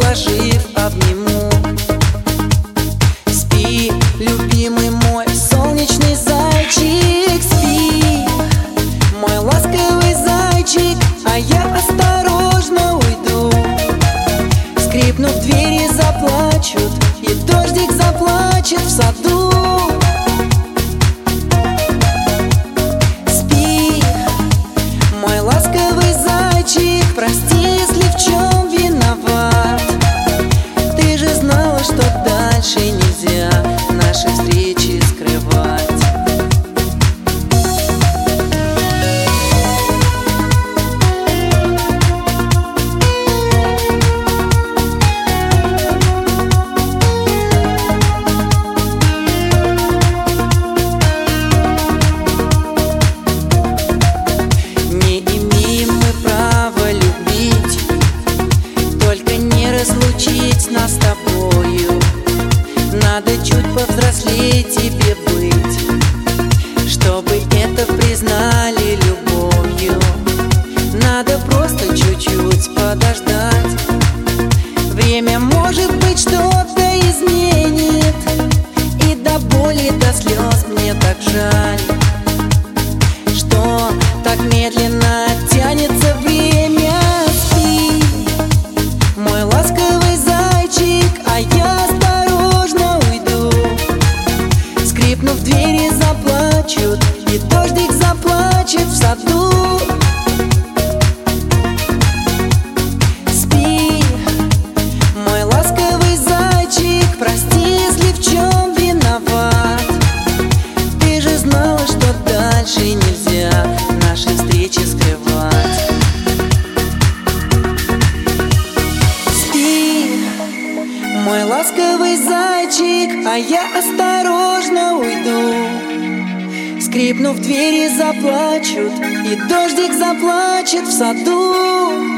приложив, обниму. Спи, любимый мой солнечный зайчик, спи, мой ласковый зайчик, а я осторожно уйду. Скрипнув, двери заплачут, и дождик заплачет в саду. Спи, мой ласковый зайчик, прости, если в чем виноват. Ты же знала, что дальше нельзя наши встречи скрывать. Разлучить нас с тобою, надо чуть повзрослеть тебе быть, чтобы это признали любовью. Надо просто чуть-чуть подождать. Время, может быть, что-то изменит, и до боли, до слез мне так жаль, что так медленно тянется время. Спи, мой ласковый зайчик, а я осторожно уйду. Скрипнув, двери заплачут, и дождик заплачет в саду. Спи, мой ласковый зайчик, прости, если в чем виноват. Ты же знала, что дальше нельзя наши встречи скрывать. Мой ласковый зайчик, а я осторожно уйду. Скрипнув, двери заплачут, и дождик заплачет в саду.